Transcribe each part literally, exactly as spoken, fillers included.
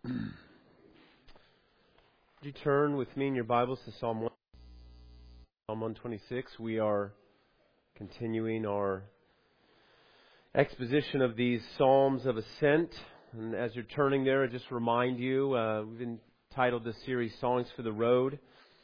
Would you turn with me in your Bibles to Psalm one, Psalm one twenty-six? We are continuing our exposition of these Psalms of Ascent. And as you're turning there, I just remind you, uh, we've entitled this series Songs for the Road.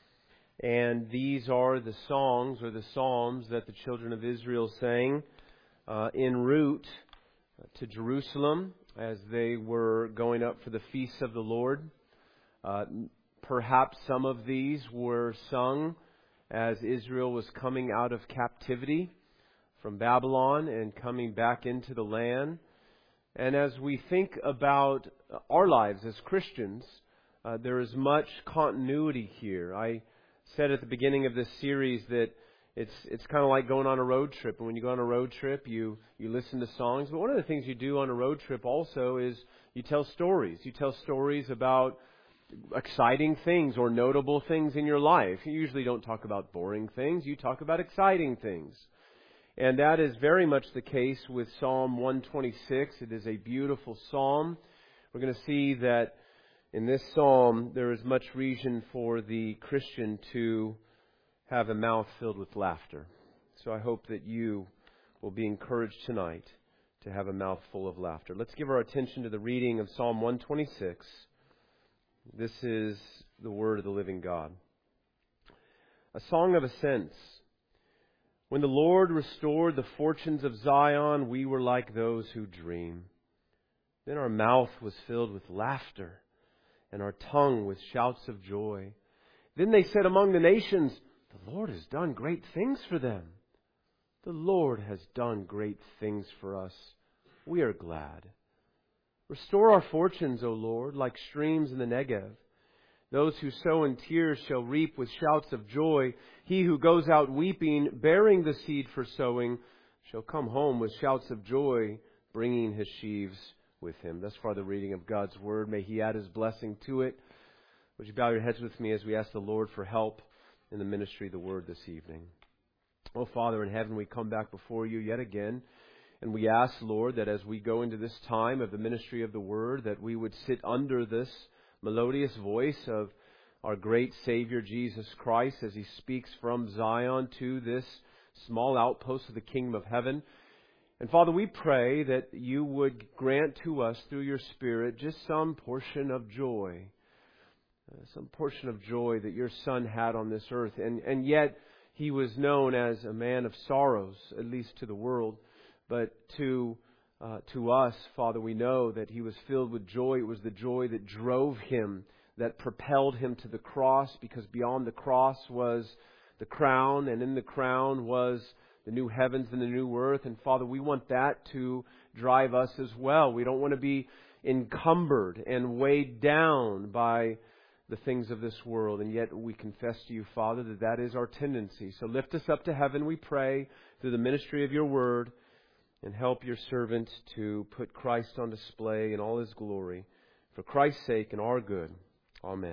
And these are the songs or the Psalms that the children of Israel sang uh, en route to Jerusalem as they were going up for the feasts of the Lord. Uh, perhaps some of these were sung as Israel was coming out of captivity from Babylon and coming back into the land. And as we think about our lives as Christians, uh, there is much continuity here. I said at the beginning of this series that it's it's kind of like going on a road trip. And when you go on a road trip, you, you listen to songs. But one of the things you do on a road trip also is you tell stories. You tell stories about exciting things or notable things in your life. You usually don't talk about boring things. You talk about exciting things. And that is very much the case with Psalm one twenty-six. It is a beautiful psalm. We're going to see that in this psalm there is much reason for the Christian to have a mouth filled with laughter. So I hope that you will be encouraged tonight to have a mouth full of laughter. Let's give our attention to the reading of Psalm one twenty-six. This is the word of the living God. A song of ascents. When the Lord restored the fortunes of Zion, we were like those who dream. Then our mouth was filled with laughter, and our tongue with shouts of joy. Then they said among the nations, the Lord has done great things for them. The Lord has done great things for us. We are glad. Restore our fortunes, O Lord, like streams in the Negev. Those who sow in tears shall reap with shouts of joy. He who goes out weeping, bearing the seed for sowing, shall come home with shouts of joy, bringing his sheaves with him. Thus far the reading of God's Word. May He add His blessing to it. Would you bow your heads with me as we ask the Lord for help in the ministry of the Word this evening? Oh, Father in heaven, we come back before You yet again. And we ask, Lord, that as we go into this time of the ministry of the Word, that we would sit under this melodious voice of our great Savior Jesus Christ as He speaks from Zion to this small outpost of the kingdom of heaven. And Father, we pray that You would grant to us through Your Spirit just some portion of joy, uh, some portion of joy that Your Son had on this earth. And, and yet He was known as a man of sorrows, at least to the world. But to uh, to us, Father, we know that He was filled with joy. It was the joy that drove Him, that propelled Him to the cross, because beyond the cross was the crown, and in the crown was the new heavens and the new earth. And Father, we want that to drive us as well. We don't want to be encumbered and weighed down by the things of this world. And yet we confess to You, Father, that that is our tendency. So lift us up to heaven, we pray, through the ministry of Your Word. And help Your servant to put Christ on display in all His glory. For Christ's sake and our good. Amen.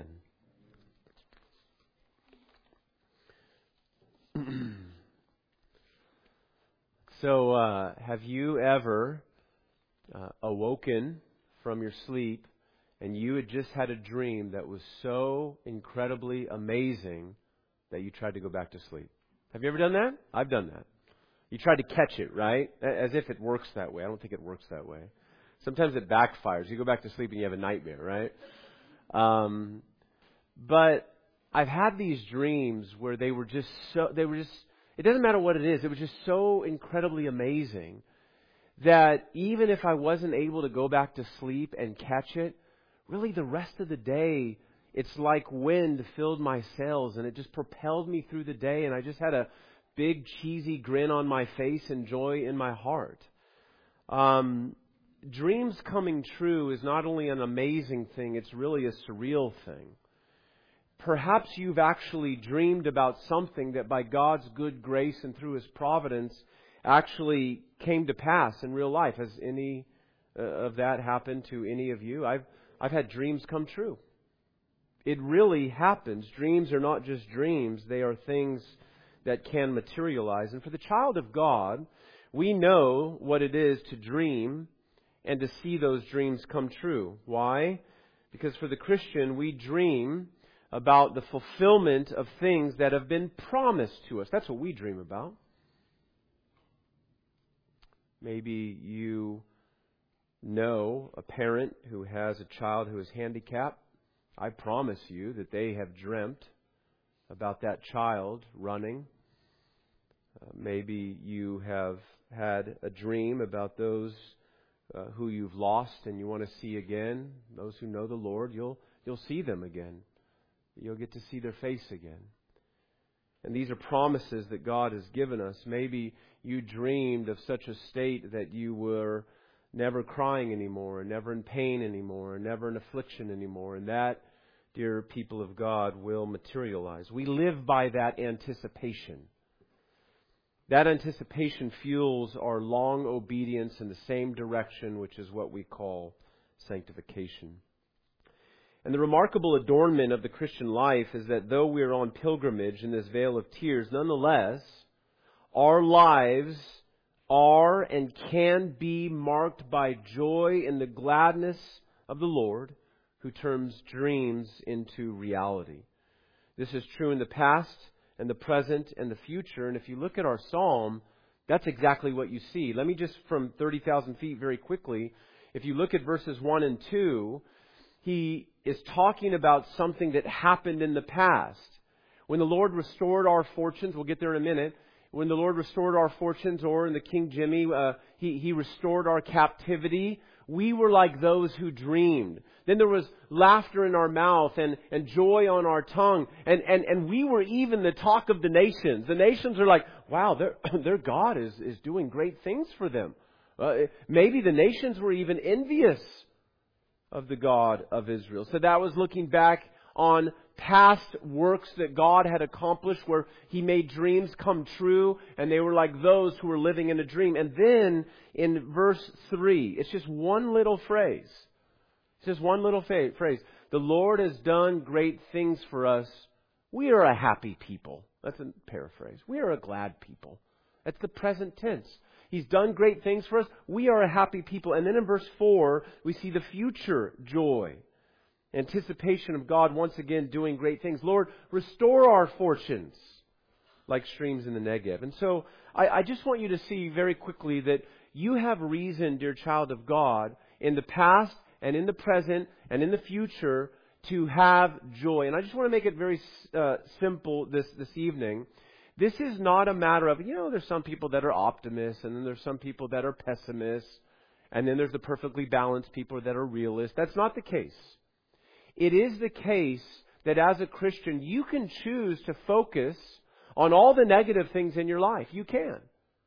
So, uh, have you ever uh, awoken from your sleep and you had just had a dream that was so incredibly amazing that you tried to go back to sleep? Have you ever done that? I've done that. You tried to catch it, right? As if it works that way. I don't think it works that way. Sometimes it backfires. You go back to sleep and you have a nightmare, right? Um, but I've had these dreams where they were just so, they were just, it doesn't matter what it is, it was just so incredibly amazing that even if I wasn't able to go back to sleep and catch it, really the rest of the day, it's like wind filled my sails and it just propelled me through the day, and I just had a big cheesy grin on my face and joy in my heart. Um, dreams coming true is not only an amazing thing, it's really a surreal thing. Perhaps you've actually dreamed about something that by God's good grace and through His providence actually came to pass in real life. Has any uh, of that happened to any of you? I've I've had dreams come true. It really happens. Dreams are not just dreams, they are things that can materialize. And for the child of God, we know what it is to dream and to see those dreams come true. Why? Because for the Christian, we dream about the fulfillment of things that have been promised to us. That's what we dream about. Maybe you know a parent who has a child who is handicapped. I promise you that they have dreamt about that child running. Uh, maybe you have had a dream about those uh, who you've lost and you want to see again. Those who know the Lord, you'll you'll see them again. You'll get to see their face again. And these are promises that God has given us. Maybe you dreamed of such a state that you were never crying anymore, never in pain anymore, never in affliction anymore. And that, dear people of God, will materialize. We live by that anticipation. That anticipation fuels our long obedience in the same direction, which is what we call sanctification. And the remarkable adornment of the Christian life is that though we are on pilgrimage in this vale of tears, nonetheless, our lives are and can be marked by joy in the gladness of the Lord, who turns dreams into reality. This is true in the past and the present and the future. And if you look at our psalm, that's exactly what you see. Let me just, from thirty thousand feet very quickly, if you look at verses one and two, he is talking about something that happened in the past. When the Lord restored our fortunes, we'll get there in a minute. When the Lord restored our fortunes, or in the King Jimmy, uh, he, he restored our captivity, we were like those who dreamed. Then there was laughter in our mouth and, and joy on our tongue. And, and, and we were even the talk of the nations. The nations are like, wow, their, their God is, is doing great things for them. Uh, maybe the nations were even envious of the God of Israel. So that was looking back on past works that God had accomplished, where He made dreams come true, and they were like those who were living in a dream. And then in verse three, it's just one little phrase. It's just one little phrase. The Lord has done great things for us. We are a happy people. That's a paraphrase. We are a glad people. That's the present tense. He's done great things for us. We are a happy people. And then in verse four, we see the future joy. Anticipation of God once again doing great things. Lord, restore our fortunes like streams in the Negev. And so I, I just want you to see very quickly that you have reason, dear child of God, in the past and in the present and in the future to have joy. And I just want to make it very uh, simple this, this evening. This is not a matter of, you know, there's some people that are optimists, and then there's some people that are pessimists, and then there's the perfectly balanced people that are realists. That's not the case. It is the case that as a Christian, you can choose to focus on all the negative things in your life. You can.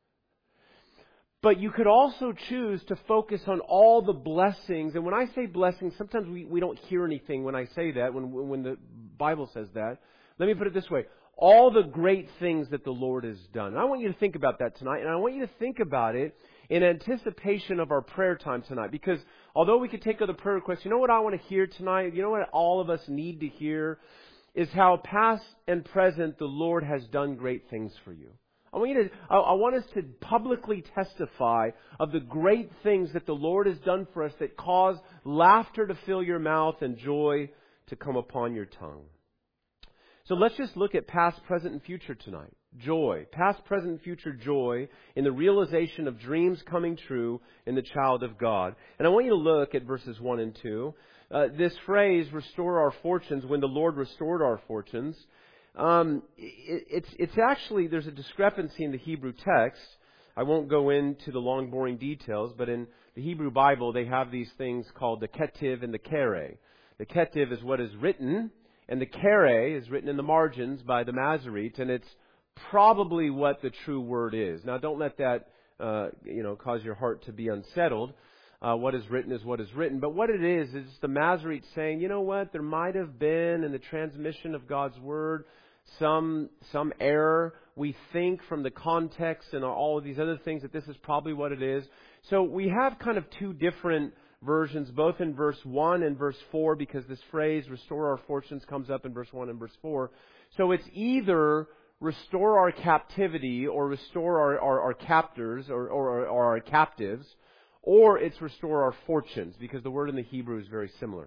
But you could also choose to focus on all the blessings. And when I say blessings, sometimes we, we don't hear anything when I say that, when, when the Bible says that. Let me put it this way. All the great things that the Lord has done. And I want you to think about that tonight. And I want you to think about it in anticipation of our prayer time tonight. Because although we could take other prayer requests, you know what I want to hear tonight? You know what all of us need to hear? Is how past and present the Lord has done great things for you. I want you to, I, I want us to publicly testify of the great things that the Lord has done for us that cause laughter to fill your mouth and joy to come upon your tongue. So let's just look at past, present, and future tonight. Joy. Past, present, and future joy in the realization of dreams coming true in the child of God. And I want you to look at verses one and two. Uh, this phrase, restore our fortunes, when the Lord restored our fortunes, um, it, it's, it's actually, there's a discrepancy in the Hebrew text. I won't go into the long, boring details, but in the Hebrew Bible, they have these things called the ketiv and the kere. The ketiv is what is written, and the kere is written in the margins by the Masoretes, and it's probably what the true word is. Now, don't let that, uh, you know, cause your heart to be unsettled. Uh, what is written is what is written. But what it is, is the Masoretes saying, you know what, there might have been in the transmission of God's Word some some error. We think from the context and all of these other things that this is probably what it is. So we have kind of two different versions, both in verse one and verse four, because this phrase, restore our fortunes, comes up in verse one and verse four. So it's either restore our captivity or restore our, our, our captors or, or, or our captives, or it's restore our fortunes, because the word in the Hebrew is very similar.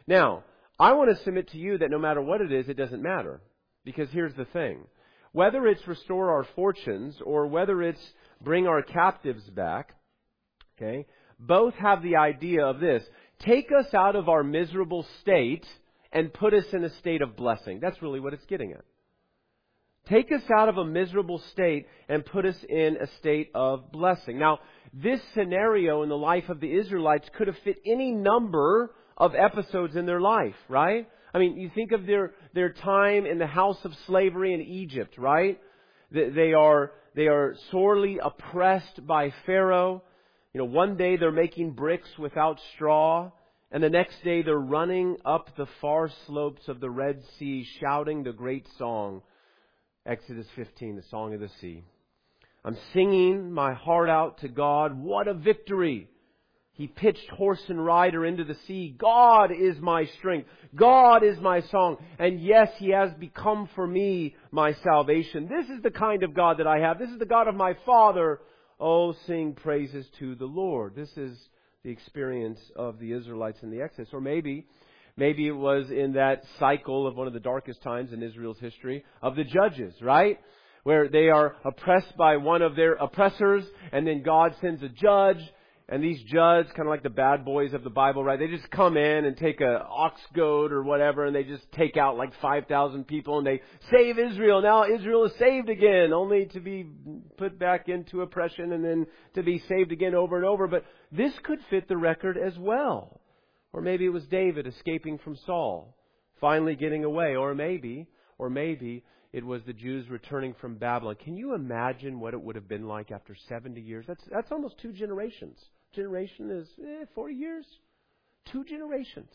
Now, I want to submit to you that no matter what it is, it doesn't matter. Because here's the thing. Whether it's restore our fortunes or whether it's bring our captives back, okay, both have the idea of this. Take us out of our miserable state and put us in a state of blessing. That's really what it's getting at. Take us out of a miserable state and put us in a state of blessing. Now, this scenario in the life of the Israelites could have fit any number of episodes in their life, right? I mean, you think of their, their time in the house of slavery in Egypt, right? They are, they are sorely oppressed by Pharaoh. You know, one day they're making bricks without straw, and the next day they're running up the far slopes of the Red Sea shouting the great song, Exodus fifteen, the Song of the Sea. I'm singing my heart out to God. What a victory! He pitched horse and rider into the sea. God is my strength. God is my song. And yes, He has become for me my salvation. This is the kind of God that I have. This is the God of my Father. Oh, sing praises to the Lord. This is the experience of the Israelites in the Exodus. Or maybe, maybe it was in that cycle of one of the darkest times in Israel's history of the judges, right? Where they are oppressed by one of their oppressors, and then God sends a judge. And these judges, kind of like the bad boys of the Bible, right? They just come in and take a ox goad or whatever, and they just take out like five thousand people, and they save Israel. Now Israel is saved again, only to be put back into oppression and then to be saved again over and over. But this could fit the record as well. Or maybe it was David escaping from Saul, finally getting away. Or maybe, or maybe it was the Jews returning from Babylon. Can you imagine what it would have been like after seventy years? That's that's almost two generations. Generation is eh, forty years. Two generations.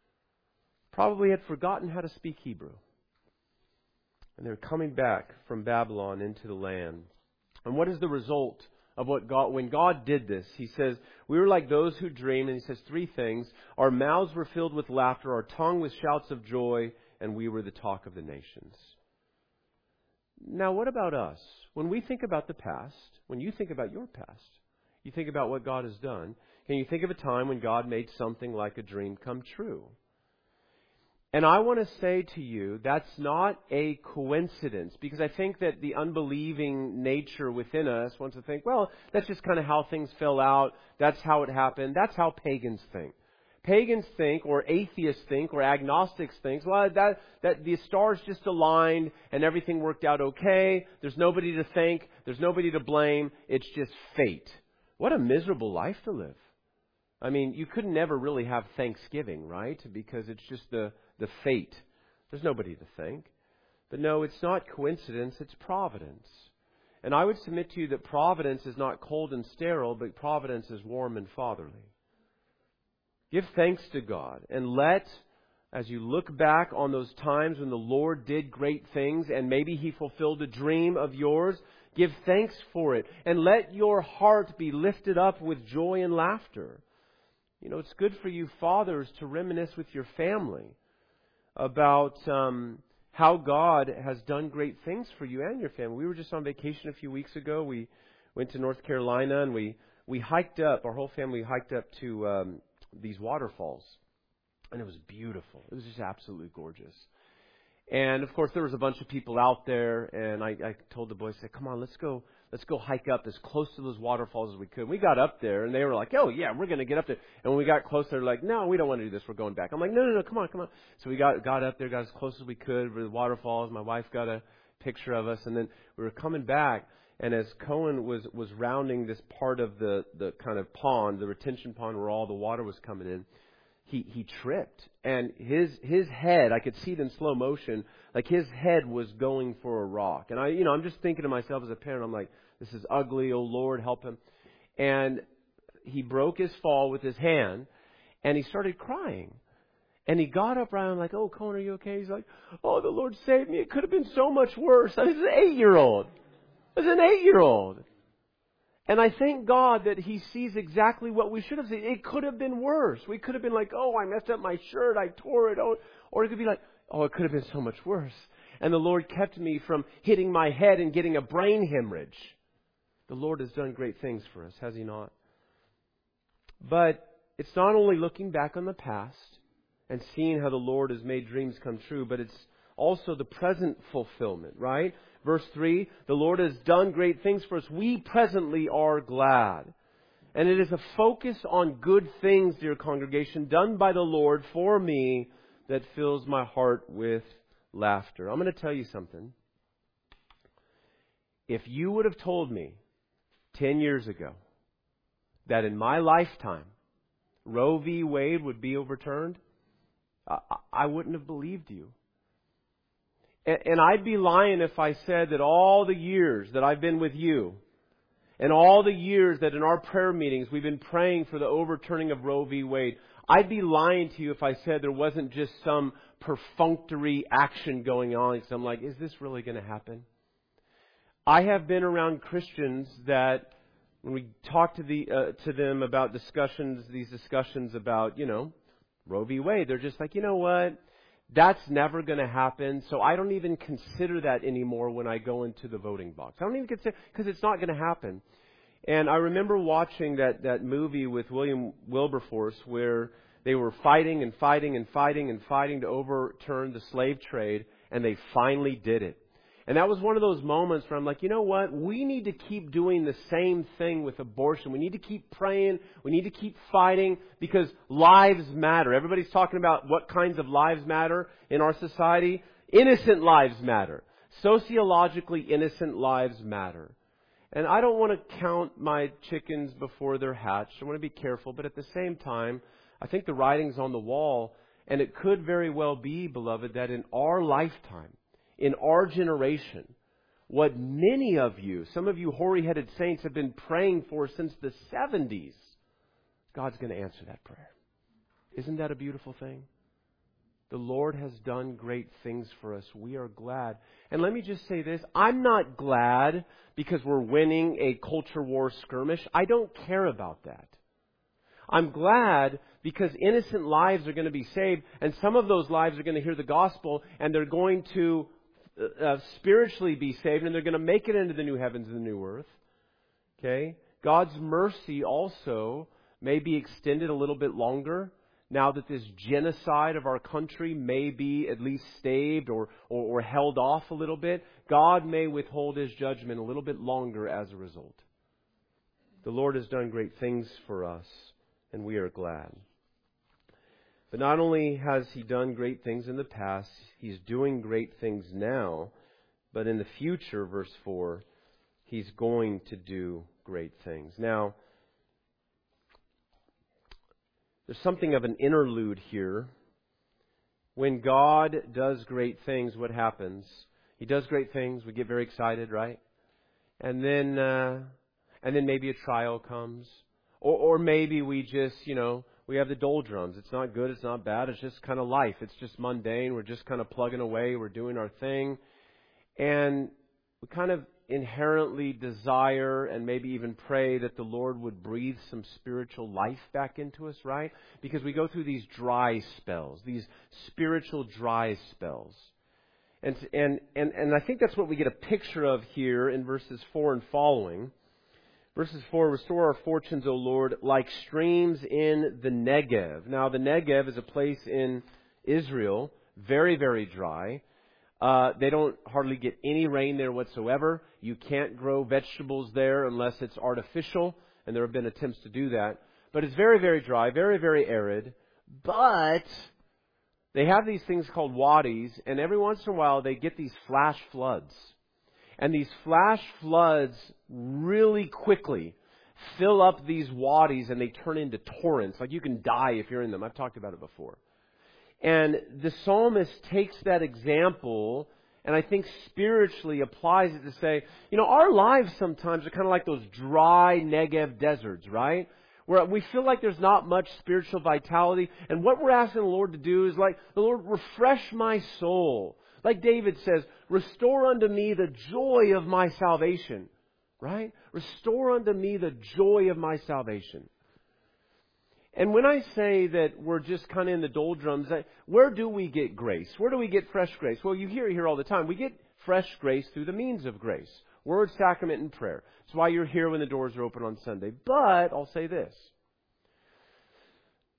Probably had forgotten how to speak Hebrew. And they're coming back from Babylon into the land. And what is the result of what God, when God did this? He says, we were like those who dream. And He says three things. Our mouths were filled with laughter, our tongue with shouts of joy, and we were the talk of the nations. Now, what about us? When we think about the past, when you think about your past, you think about what God has done, can you think of a time when God made something like a dream come true? And I want to say to you, that's not a coincidence, because I think that the unbelieving nature within us wants to think, well, that's just kind of how things fell out. That's how it happened. That's how pagans think. Pagans think, or atheists think, or agnostics think, well, that, that the stars just aligned and everything worked out okay. There's nobody to thank. There's nobody to blame. It's just fate. What a miserable life to live. I mean, you could never really have Thanksgiving, right? Because it's just the, the fate. There's nobody to thank. But no, it's not coincidence, it's providence. And I would submit to you that providence is not cold and sterile, but providence is warm and fatherly. Give thanks to God, and let, as you look back on those times when the Lord did great things and maybe He fulfilled a dream of yours, give thanks for it, and let your heart be lifted up with joy and laughter. You know, it's good for you fathers to reminisce with your family about um, how God has done great things for you and your family. We were just on vacation a few weeks ago. We went to North Carolina, and we, we hiked up, our whole family hiked up to um, these waterfalls. And it was beautiful. It was just absolutely gorgeous. And of course, there was a bunch of people out there, and I, I told the boys, I said, come on, let's go, let's go hike up as close to those waterfalls as we could. We got up there, and they were like, oh yeah, we're going to get up there. And when we got closer, they're like, no, we don't want to do this. We're going back. I'm like, no, no, no, come on, come on. So we got, got up there, got as close as we could with the waterfalls. My wife got a picture of us, and then we were coming back. And as Cohen was, was rounding this part of the, the kind of pond, the retention pond where all the water was coming in, He he tripped, and his his head, I could see it in slow motion, like his head was going for a rock. And I, you know, I'm just thinking to myself as a parent, I'm like, this is ugly, oh Lord, help him. And he broke his fall with his hand, and he started crying. And he got up right, I'm like, oh, Cohen, are you okay? He's like, oh, the Lord saved me. It could have been so much worse. I was an eight-year-old. I was an eight-year-old. And I thank God that He sees exactly what we should have seen. It could have been worse. We could have been like, oh, I messed up my shirt, I tore it. Oh, or it could be like, oh, it could have been so much worse. And the Lord kept me from hitting my head and getting a brain hemorrhage. The Lord has done great things for us, has He not? But it's not only looking back on the past and seeing how the Lord has made dreams come true, but it's also the present fulfillment, right? Verse three, the Lord has done great things for us. We presently are glad. And it is a focus on good things, dear congregation, done by the Lord for me that fills my heart with laughter. I'm going to tell you something. If you would have told me ten years ago that in my lifetime Roe v. Wade would be overturned, I, I wouldn't have believed you. And, and I'd be lying if I said that all the years that I've been with you and all the years that in our prayer meetings we've been praying for the overturning of Roe v. Wade, I'd be lying to you if I said there wasn't just some perfunctory action going on. So I'm like, is this really going to happen? I have been around Christians that when we talk to the uh, to them about discussions, these discussions about, you know, Roe v. Wade, they're just like, you know what? That's never going to happen, so I don't even consider that anymore when I go into the voting box. I don't even consider, because it's not going to happen. And I remember watching that, that movie with William Wilberforce where they were fighting and fighting and fighting and fighting to overturn the slave trade, and they finally did it. And that was one of those moments where I'm like, you know what? We need to keep doing the same thing with abortion. We need to keep praying. We need to keep fighting because lives matter. Everybody's talking about what kinds of lives matter in our society. Innocent lives matter. Sociologically innocent lives matter. And I don't want to count my chickens before they're hatched. I want to be careful. But at the same time, I think the writing's on the wall. And it could very well be, beloved, that in our lifetime, in our generation, what many of you, some of you hoary-headed saints have been praying for since the seventies, God's going to answer that prayer. Isn't that a beautiful thing? The Lord has done great things for us. We are glad. And let me just say this. I'm not glad because we're winning a culture war skirmish. I don't care about that. I'm glad because innocent lives are going to be saved, and some of those lives are going to hear the gospel, and they're going to Uh, spiritually be saved, and they're going to make it into the new heavens and the new earth. Okay? God's mercy also may be extended a little bit longer now that this genocide of our country may be at least staved or, or, or held off a little bit. God may withhold His judgment a little bit longer as a result. The Lord has done great things for us, and we are glad. But not only has He done great things in the past, He's doing great things now, but in the future, verse four, He's going to do great things. Now, there's something of an interlude here. When God does great things, what happens? He does great things, we get very excited, right? And then, uh, and then maybe a trial comes. Or, or maybe we just, you know, we have the doldrums. It's not good. It's not bad. It's just kind of life. It's just mundane. We're just kind of plugging away. We're doing our thing. And we kind of inherently desire and maybe even pray that the Lord would breathe some spiritual life back into us, right? Because we go through these dry spells, these spiritual dry spells. And, and, and, and I think that's what we get a picture of here in verses four and following. Verses four, restore our fortunes, O Lord, like streams in the Negev. Now, the Negev is a place in Israel, very, very dry. Uh, they don't hardly get any rain there whatsoever. You can't grow vegetables there unless it's artificial, and there have been attempts to do that. But it's very, very dry, very, very arid. But they have these things called wadis, and every once in a while they get these flash floods. And these flash floods really quickly fill up these wadis and they turn into torrents. Like you can die if you're in them. I've talked about it before. And the psalmist takes that example and I think spiritually applies it to say, you know, our lives sometimes are kind of like those dry Negev deserts, right? Where we feel like there's not much spiritual vitality. And what we're asking the Lord to do is like, the Lord, refresh my soul. Like David says, restore unto me the joy of my salvation. Right? Restore unto me the joy of my salvation. And when I say that we're just kind of in the doldrums, where do we get grace? Where do we get fresh grace? Well, you hear it here all the time. We get fresh grace through the means of grace. Word, sacrament, and prayer. That's why you're here when the doors are open on Sunday. But I'll say this.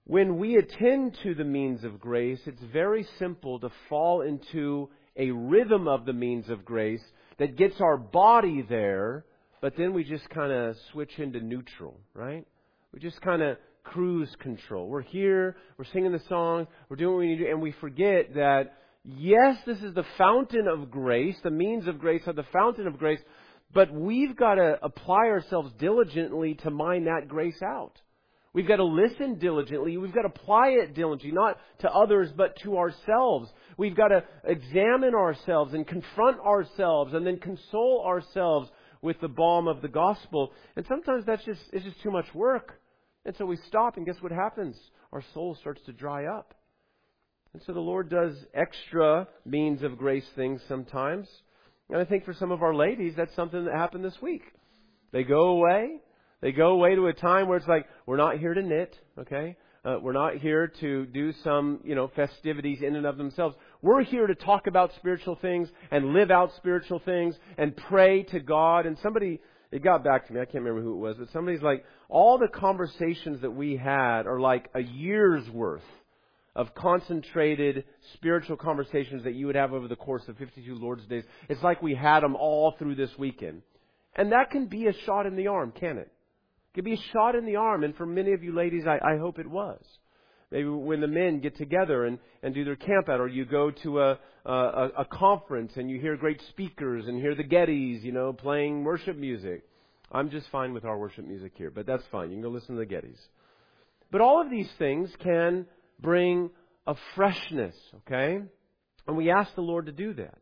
When we attend to the means of grace, it's very simple to fall into a rhythm of the means of grace that gets our body there, but then we just kind of switch into neutral, right? We just kind of cruise control. We're here, we're singing the song, we're doing what we need to do, and we forget that, yes, this is the fountain of grace, the means of grace are the fountain of grace, but we've got to apply ourselves diligently to mine that grace out. We've got to listen diligently. We've got to apply it diligently, not to others, but to ourselves. We've got to examine ourselves and confront ourselves and then console ourselves with the balm of the gospel. And sometimes that's just, it's just too much work. And so we stop, and guess what happens? Our soul starts to dry up. And so the Lord does extra means of grace things sometimes. And I think for some of our ladies, that's something that happened this week. They go away. They go away to a time where it's like, we're not here to knit, okay? Uh, we're not here to do some, you know, festivities in and of themselves. We're here to talk about spiritual things and live out spiritual things and pray to God. And somebody, it got back to me, I can't remember who it was, but somebody's like, all the conversations that we had are like a year's worth of concentrated spiritual conversations that you would have over the course of fifty-two Lord's Days. It's like we had them all through this weekend. And that can be a shot in the arm, can it? It could be a shot in the arm, and for many of you ladies, I, I hope it was. Maybe when the men get together and, and do their camp out, or you go to a, a, a conference and you hear great speakers and hear the Gettys, you know, playing worship music. I'm just fine with our worship music here, but that's fine. You can go listen to the Gettys. But all of these things can bring a freshness, okay? And we ask the Lord to do that.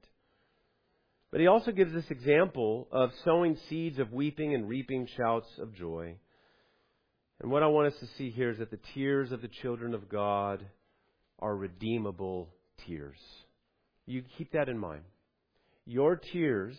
But He also gives this example of sowing seeds of weeping and reaping shouts of joy. And what I want us to see here is that the tears of the children of God are redeemable tears. You keep that in mind. Your tears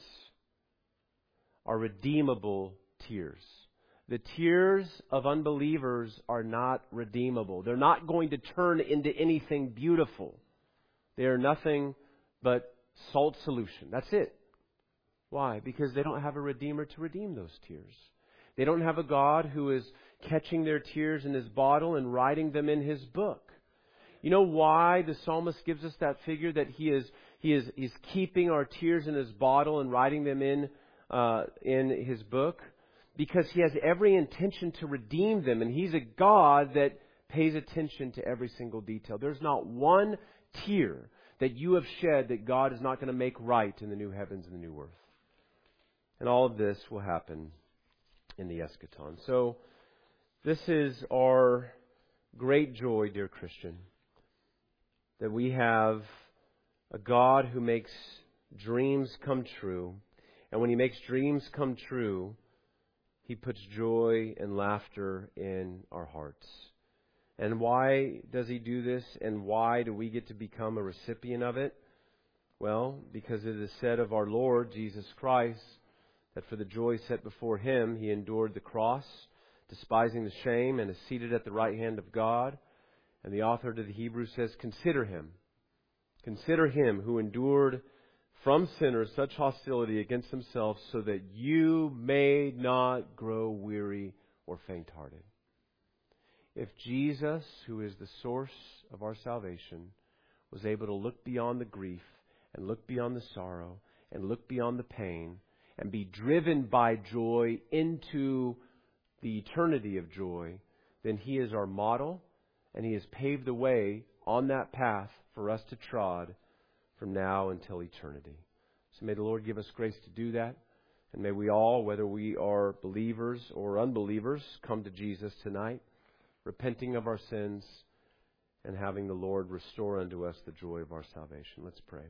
are redeemable tears. The tears of unbelievers are not redeemable. They're not going to turn into anything beautiful. They are nothing but salt solution. That's it. Why? Because they don't have a Redeemer to redeem those tears. They don't have a God who is catching their tears in His bottle and writing them in His book. You know why the psalmist gives us that figure that he is he is he's keeping our tears in His bottle and writing them in uh, in His book? Because He has every intention to redeem them, and He's a God that pays attention to every single detail. There's not one tear that you have shed that God is not going to make right in the new heavens and the new earth. And all of this will happen in the eschaton. So this is our great joy, dear Christian, that we have a God who makes dreams come true. And when He makes dreams come true, He puts joy and laughter in our hearts. And why does He do this? And why do we get to become a recipient of it? Well, because it is said of our Lord Jesus Christ that for the joy set before Him, He endured the cross, despising the shame, and is seated at the right hand of God. And the author to the Hebrews says, consider Him. Consider Him who endured from sinners such hostility against Himself, so that you may not grow weary or faint-hearted. If Jesus, who is the source of our salvation, was able to look beyond the grief and look beyond the sorrow and look beyond the pain and be driven by joy into the eternity of joy, then He is our model, and He has paved the way on that path for us to trod from now until eternity. So may the Lord give us grace to do that. And may we all, whether we are believers or unbelievers, come to Jesus tonight, repenting of our sins and having the Lord restore unto us the joy of our salvation. Let's pray.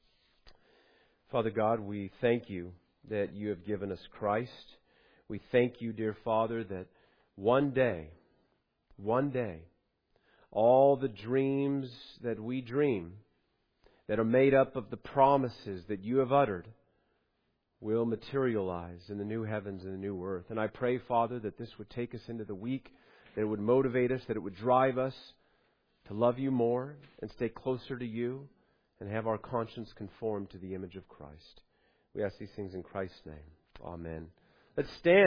Father God, we thank You that You have given us Christ. We thank You, dear Father, that one day, one day, all the dreams that we dream that are made up of the promises that You have uttered will materialize in the new heavens and the new earth. And I pray, Father, that this would take us into the week, that it would motivate us, that it would drive us to love You more and stay closer to You and have our conscience conformed to the image of Christ. We ask these things in Christ's name. Amen. Let's stand.